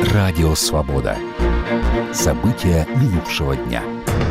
Радио «Свобода». События минувшего дня.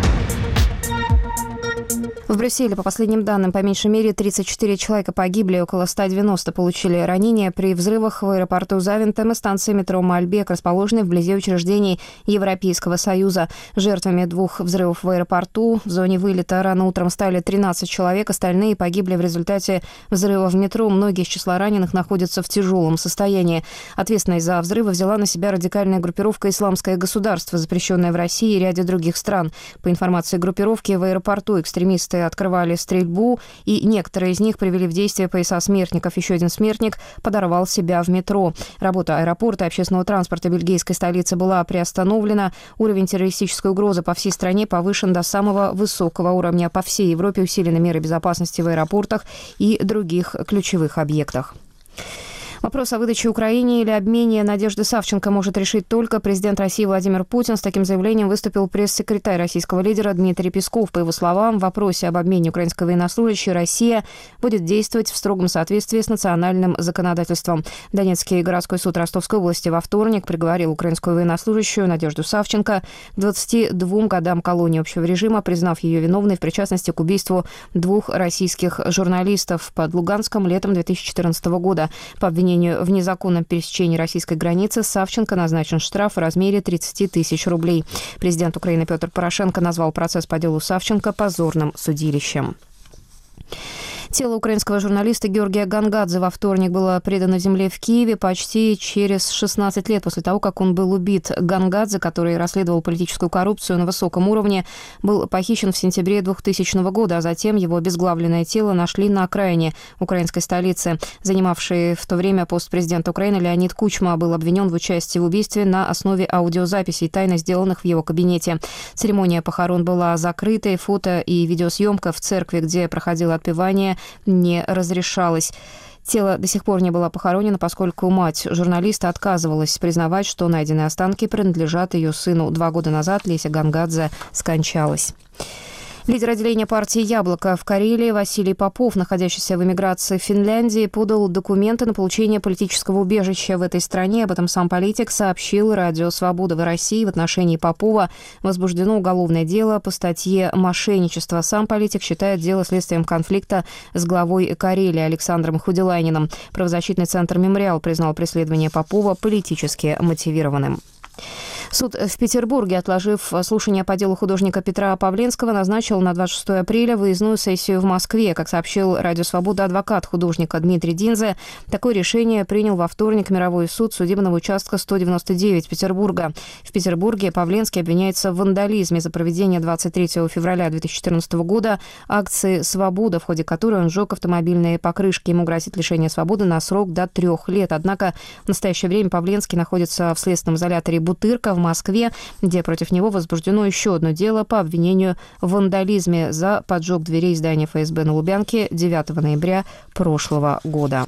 В Брюсселе, по последним данным, по меньшей мере 34 человека погибли, около 190 получили ранения при взрывах в аэропорту Завентем и станции метро Мальбек, расположенной вблизи учреждений Европейского Союза. Жертвами двух взрывов в аэропорту в зоне вылета рано утром стали 13 человек, остальные погибли в результате взрыва в метро. Многие из числа раненых находятся в тяжелом состоянии. Ответственность за взрывы взяла на себя радикальная группировка «Исламское государство», запрещенная в России и ряде других стран. По информации группировки, в аэропорту экстремисты открывали стрельбу, и некоторые из них привели в действие пояса смертников. Еще один смертник подорвал себя в метро. Работа аэропорта и общественного транспорта бельгийской столицы была приостановлена. Уровень террористической угрозы по всей стране повышен до самого высокого уровня. По всей Европе усилены меры безопасности в аэропортах и других ключевых объектах. Вопрос о выдаче Украине или обмене Надежды Савченко может решить только президент России Владимир Путин. С таким заявлением выступил пресс-секретарь российского лидера Дмитрий Песков. По его словам, в вопросе об обмене украинской военнослужащей Россия будет действовать в строгом соответствии с национальным законодательством. Донецкий городской суд Ростовской области во вторник приговорил украинскую военнослужащую Надежду Савченко к 22 годам колонии общего режима, признав ее виновной в причастности к убийству двух российских журналистов под Луганском летом 2014 года. По обвинению в незаконном пересечении российской границы Савченко назначен штраф в размере 30 тысяч рублей. Президент Украины Петр Порошенко назвал процесс по делу Савченко позорным судилищем. Тело украинского журналиста Георгия Гангадзе во вторник было предано земле в Киеве почти через 16 лет после того, как он был убит. Гангадзе, который расследовал политическую коррупцию на высоком уровне, был похищен в сентябре 2000 года, а затем его обезглавленное тело нашли на окраине украинской столицы. Занимавший в то время пост президента Украины Леонид Кучма был обвинен в участии в убийстве на основе аудиозаписей, тайно сделанных в его кабинете. Церемония похорон была закрытой, фото и видеосъемка в церкви, где проходило отпевание, не разрешалось. Тело до сих пор не было похоронено, поскольку мать журналиста отказывалась признавать, что найденные останки принадлежат ее сыну. 2 года назад Леся Гангадзе скончалась. Лидер отделения партии «Яблоко» в Карелии Василий Попов, находящийся в эмиграции в Финляндии, подал документы на получение политического убежища в этой стране. Об этом сам политик сообщил Радио «Свобода» в России. В отношении Попова возбуждено уголовное дело по статье «Мошенничество». Сам политик считает дело следствием конфликта с главой Карелии Александром Худилайниным. Правозащитный центр «Мемориал» признал преследование Попова политически мотивированным. Суд в Петербурге, отложив слушание по делу художника Петра Павленского, назначил на 26 апреля выездную сессию в Москве. Как сообщил Радио «Свобода» адвокат художника Дмитрий Динзе, такое решение принял во вторник Мировой суд судебного участка 199 Петербурга. В Петербурге Павленский обвиняется в вандализме за проведение 23 февраля 2014 года акции «Свобода», в ходе которой он сжег автомобильные покрышки. Ему грозит лишение свободы на срок до 3 лет. Однако в настоящее время Павленский находится в следственном изоляторе «Бутырка» в Москве, где против него возбуждено еще одно дело по обвинению в вандализме за поджог дверей здания ФСБ на Лубянке 9 ноября прошлого года.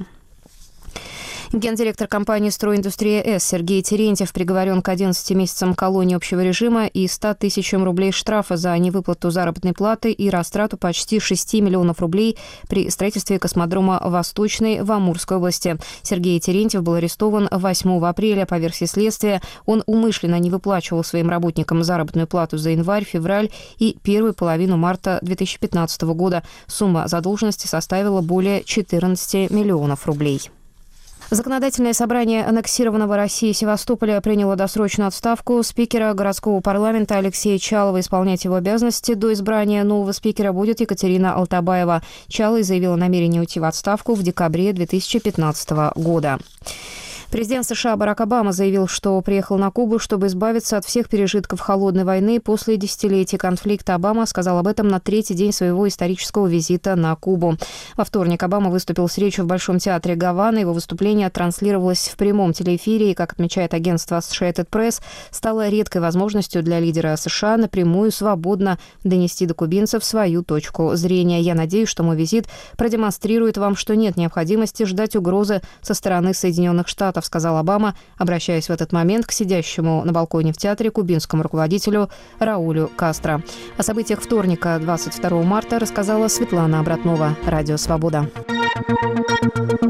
Гендиректор компании «Стройиндустрия-С» Сергей Терентьев приговорен к 11 месяцам колонии общего режима и 100 тысячам рублей штрафа за невыплату заработной платы и растрату почти 6 миллионов рублей при строительстве космодрома «Восточный» в Амурской области. Сергей Терентьев был арестован 8 апреля. По версии следствия, он умышленно не выплачивал своим работникам заработную плату за январь, февраль и первую половину марта 2015 года. Сумма задолженности составила более 14 миллионов рублей. Законодательное собрание аннексированного России Севастополя приняло досрочную отставку спикера городского парламента Алексея Чалова. Исполнять его обязанности до избрания нового спикера будет Екатерина Алтабаева. Чалый заявил о намерении уйти в отставку в декабре 2015 года. Президент США Барак Обама заявил, что приехал на Кубу, чтобы избавиться от всех пережитков холодной войны после десятилетий конфликта. Обама сказал об этом на 3-й день своего исторического визита на Кубу. Во вторник Обама выступил с речью в Большом театре Гаваны. Его выступление транслировалось в прямом телеэфире и, как отмечает агентство Associated Press, стало редкой возможностью для лидера США напрямую свободно донести до кубинцев свою точку зрения. «Я надеюсь, что мой визит продемонстрирует вам, что нет необходимости ждать угрозы со стороны Соединенных Штатов», сказал Обама, обращаясь в этот момент к сидящему на балконе в театре кубинскому руководителю Раулю Кастро. О событиях вторника, 22 марта, рассказала Светлана Обратнова, Радио «Свобода».